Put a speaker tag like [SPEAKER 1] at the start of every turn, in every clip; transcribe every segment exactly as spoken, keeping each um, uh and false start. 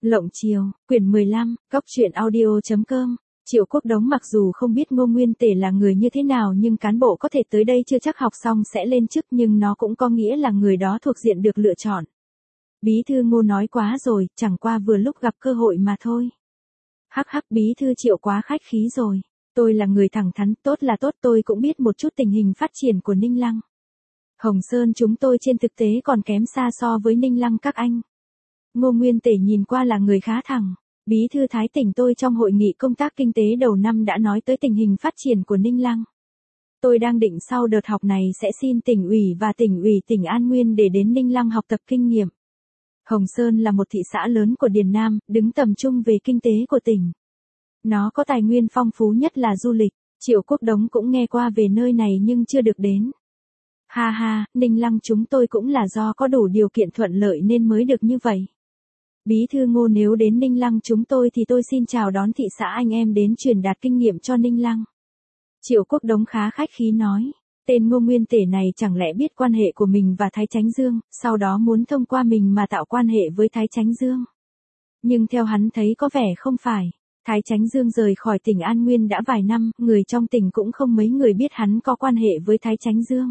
[SPEAKER 1] Lộng Chiều, quyển mười lăm, Cóc truyện audio chấm com. Triệu Quốc Đống mặc dù không biết Ngô Nguyên Tể là người như thế nào nhưng cán bộ có thể tới đây chưa chắc học xong sẽ lên chức, nhưng nó cũng có nghĩa là người đó thuộc diện được lựa chọn. Bí thư Ngô nói quá rồi, chẳng qua vừa lúc gặp cơ hội mà thôi. Hắc hắc, bí thư Triệu quá khách khí rồi. Tôi là người thẳng thắn, tốt là tốt, tôi cũng biết một chút tình hình phát triển của Ninh Lăng. Hồng Sơn chúng tôi trên thực tế còn kém xa so với Ninh Lăng các anh. Ngô Nguyên Tể nhìn qua là người khá thẳng. Bí thư Thái tỉnh tôi trong hội nghị công tác kinh tế đầu năm đã nói tới tình hình phát triển của Ninh Lăng. Tôi đang định sau đợt học này sẽ xin tỉnh ủy và tỉnh ủy tỉnh An Nguyên để đến Ninh Lăng học tập kinh nghiệm. Hồng Sơn là một thị xã lớn của Điền Nam, đứng tầm trung về kinh tế của tỉnh. Nó có tài nguyên phong phú nhất là du lịch. Triệu Quốc Đống cũng nghe qua về nơi này nhưng chưa được đến. Ha ha, Ninh Lăng chúng tôi cũng là do có đủ điều kiện thuận lợi nên mới được như vậy. Bí thư Ngô nếu đến Ninh Lăng chúng tôi thì tôi xin chào đón thị xã anh em đến truyền đạt kinh nghiệm cho Ninh Lăng. Triệu Quốc Đống khá khách khí nói, tên Ngô Nguyên Tể này chẳng lẽ biết quan hệ của mình và Thái Chánh Dương, sau đó muốn thông qua mình mà tạo quan hệ với Thái Chánh Dương. Nhưng theo hắn thấy có vẻ không phải. Thái Chánh Dương rời khỏi tỉnh An Nguyên đã vài năm, người trong tỉnh cũng không mấy người biết hắn có quan hệ với Thái Chánh Dương.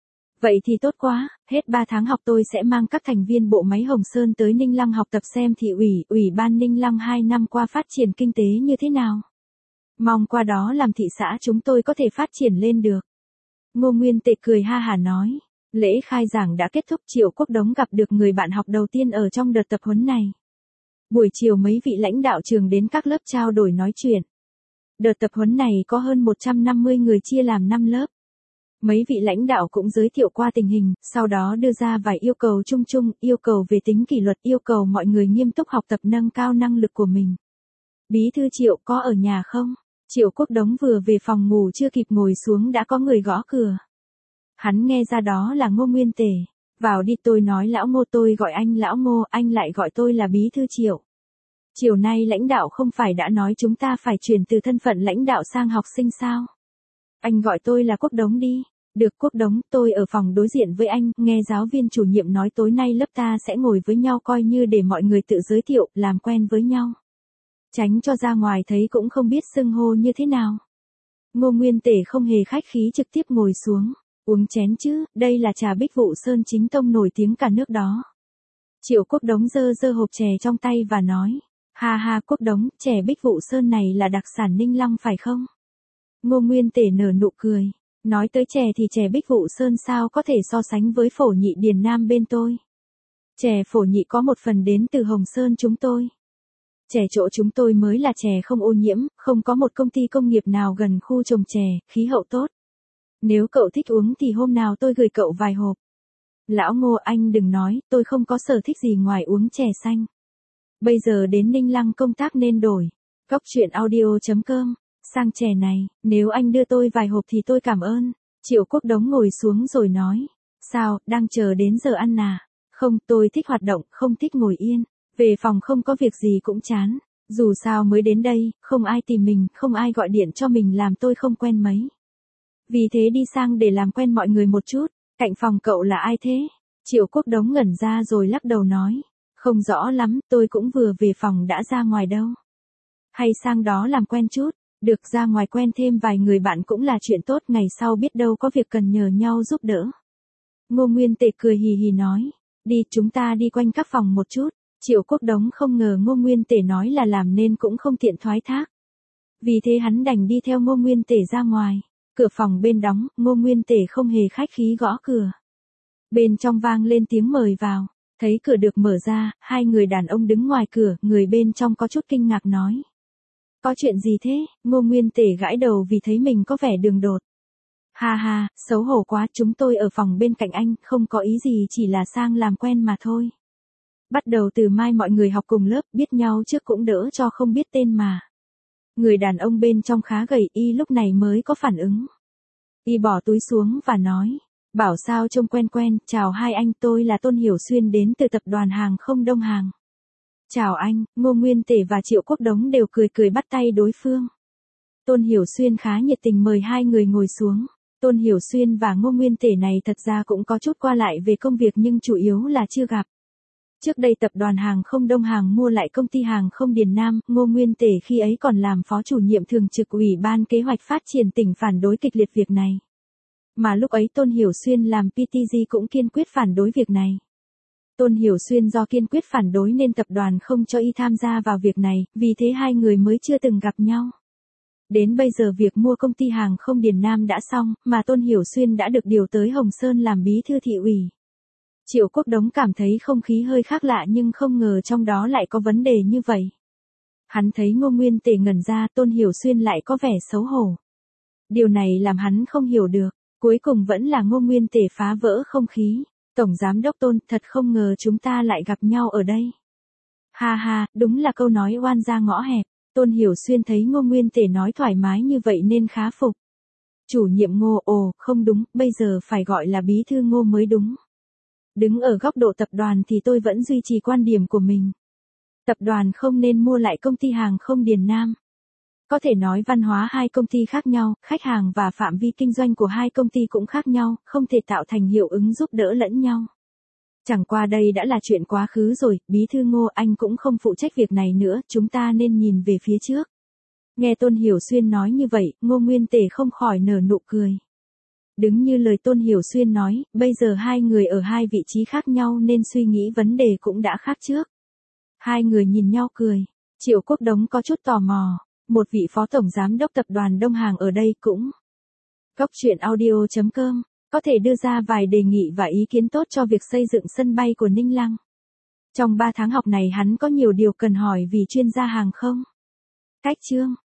[SPEAKER 1] Vậy thì tốt quá, hết ba tháng học tôi sẽ mang các thành viên bộ máy Hồng Sơn tới Ninh Lăng học tập xem thị ủy, ủy ban Ninh Lăng hai năm qua phát triển kinh tế như thế nào. Mong qua đó làm thị xã chúng tôi có thể phát triển lên được. Ngô Nguyên Tể cười ha hả nói. Lễ khai giảng đã kết thúc, Triệu Quốc Đống gặp được người bạn học đầu tiên ở trong đợt tập huấn này. Buổi chiều mấy vị lãnh đạo trường đến các lớp trao đổi nói chuyện. Đợt tập huấn này có hơn một trăm năm mươi người chia làm năm lớp. Mấy vị lãnh đạo cũng giới thiệu qua tình hình, sau đó đưa ra vài yêu cầu chung chung, yêu cầu về tính kỷ luật, yêu cầu mọi người nghiêm túc học tập nâng cao năng lực của mình. Bí thư Triệu có ở nhà không? Triệu Quốc Đống vừa về phòng ngủ chưa kịp ngồi xuống đã có người gõ cửa. Hắn nghe ra đó là Ngô Nguyên Tể. Vào đi, tôi nói lão Ngô, tôi gọi anh lão Ngô, anh lại gọi tôi là bí thư Triệu. Chiều nay lãnh đạo không phải đã nói chúng ta phải chuyển từ thân phận lãnh đạo sang học sinh sao? Anh gọi tôi là Quốc Đống đi. Được Quốc Đống, tôi ở phòng đối diện với anh, nghe giáo viên chủ nhiệm nói tối nay lớp ta sẽ ngồi với nhau coi như để mọi người tự giới thiệu, làm quen với nhau. Tránh cho ra ngoài thấy cũng không biết xưng hô như thế nào. Ngô Nguyên Tể không hề khách khí trực tiếp ngồi xuống. Uống chén chứ, đây là trà Bích Vụ Sơn chính tông nổi tiếng cả nước đó. Triệu Quốc Đống giơ giơ hộp chè trong tay và nói. Ha ha Quốc Đống, chè Bích Vụ Sơn này là đặc sản Ninh Lăng phải không? Ngô Nguyên Tể nở nụ cười. Nói tới chè thì chè Bích Vụ Sơn sao có thể so sánh với phổ nhị Điền Nam bên tôi. Chè phổ nhị có một phần đến từ Hồng Sơn chúng tôi. Chè chỗ chúng tôi mới là chè không ô nhiễm, không có một công ty công nghiệp nào gần khu trồng chè, khí hậu tốt. Nếu cậu thích uống thì hôm nào tôi gửi cậu vài hộp. Lão Ngô, anh đừng nói, tôi không có sở thích gì ngoài uống chè xanh. Bây giờ đến Ninh Lăng công tác nên đổi. Cóc truyện audio chấm com. Sang chè này, nếu anh đưa tôi vài hộp thì tôi cảm ơn. Triệu Quốc Đống ngồi xuống rồi nói. Sao, đang chờ đến giờ ăn à? Không, tôi thích hoạt động, không thích ngồi yên. Về phòng không có việc gì cũng chán. Dù sao mới đến đây, không ai tìm mình, không ai gọi điện cho mình làm tôi không quen mấy. Vì thế đi sang để làm quen mọi người một chút. Cạnh phòng cậu là ai thế? Triệu Quốc Đống ngẩn ra rồi lắc đầu nói. Không rõ lắm, tôi cũng vừa về phòng đã ra ngoài đâu. Hay sang đó làm quen chút. Được, ra ngoài quen thêm vài người bạn cũng là chuyện tốt, ngày sau biết đâu có việc cần nhờ nhau giúp đỡ. Ngô Nguyên Tể cười hì hì nói. Đi, chúng ta đi quanh các phòng một chút. Triệu Quốc Đống không ngờ Ngô Nguyên Tể nói là làm nên cũng không tiện thoái thác. Vì thế hắn đành đi theo Ngô Nguyên Tể ra ngoài. Cửa phòng bên đóng, Ngô Nguyên Tể không hề khách khí gõ cửa. Bên trong vang lên tiếng mời vào. Thấy cửa được mở ra, hai người đàn ông đứng ngoài cửa, người bên trong có chút kinh ngạc nói. Có chuyện gì thế? Ngô Nguyên Tể gãi đầu vì thấy mình có vẻ đường đột. Ha ha, xấu hổ quá, chúng tôi ở phòng bên cạnh anh, không có ý gì, chỉ là sang làm quen mà thôi. Bắt đầu từ mai mọi người học cùng lớp, biết nhau trước cũng đỡ cho không biết tên mà. Người đàn ông bên trong khá gầy, y lúc này mới có phản ứng. Y bỏ túi xuống và nói. Bảo sao trông quen quen, chào hai anh, tôi là Tôn Hiểu Xuyên đến từ tập đoàn hàng không Đông Hàng. Chào anh, Ngô Nguyên Tể và Triệu Quốc Đống đều cười cười bắt tay đối phương. Tôn Hiểu Xuyên khá nhiệt tình mời hai người ngồi xuống. Tôn Hiểu Xuyên và Ngô Nguyên Tể này thật ra cũng có chút qua lại về công việc nhưng chủ yếu là chưa gặp. Trước đây tập đoàn hàng không Đông Hàng mua lại công ty hàng không Điền Nam, Ngô Nguyên Tể khi ấy còn làm phó chủ nhiệm thường trực Ủy ban Kế hoạch Phát triển tỉnh phản đối kịch liệt việc này. Mà lúc ấy Tôn Hiểu Xuyên làm pê tê giê cũng kiên quyết phản đối việc này. Tôn Hiểu Xuyên do kiên quyết phản đối nên tập đoàn không cho y tham gia vào việc này, vì thế hai người mới chưa từng gặp nhau. Đến bây giờ việc mua công ty hàng không Điền Nam đã xong, mà Tôn Hiểu Xuyên đã được điều tới Hồng Sơn làm bí thư thị ủy. Triệu Quốc Đống cảm thấy không khí hơi khác lạ nhưng không ngờ trong đó lại có vấn đề như vậy. Hắn thấy Ngô Nguyên Tể ngẩn ra, Tôn Hiểu Xuyên lại có vẻ xấu hổ. Điều này làm hắn không hiểu được, cuối cùng vẫn là Ngô Nguyên Tể phá vỡ không khí. Tổng Giám đốc Tôn, thật không ngờ chúng ta lại gặp nhau ở đây. Ha ha, đúng là câu nói oan ra ngõ hẹp. Tôn Hiểu Xuyên thấy Ngô Nguyên Tể nói thoải mái như vậy nên khá phục. Chủ nhiệm Ngô, ồ, không đúng, bây giờ phải gọi là bí thư Ngô mới đúng. Đứng ở góc độ tập đoàn thì tôi vẫn duy trì quan điểm của mình. Tập đoàn không nên mua lại công ty hàng không Điền Nam. Có thể nói văn hóa hai công ty khác nhau, khách hàng và phạm vi kinh doanh của hai công ty cũng khác nhau, không thể tạo thành hiệu ứng giúp đỡ lẫn nhau. Chẳng qua đây đã là chuyện quá khứ rồi, bí thư Ngô anh cũng không phụ trách việc này nữa, chúng ta nên nhìn về phía trước. Nghe Tôn Hiểu Xuyên nói như vậy, Ngô Nguyên Tể không khỏi nở nụ cười. Đứng như lời Tôn Hiểu Xuyên nói, bây giờ hai người ở hai vị trí khác nhau nên suy nghĩ vấn đề cũng đã khác trước. Hai người nhìn nhau cười, Triệu Quốc Đống có chút tò mò, một vị phó tổng giám đốc tập đoàn Đông Hàng ở đây cũng. Cốc truyện audio chấm com có thể đưa ra vài đề nghị và ý kiến tốt cho việc xây dựng sân bay của Ninh Lăng. Trong ba tháng học này hắn có nhiều điều cần hỏi vì chuyên gia hàng không. Cách chương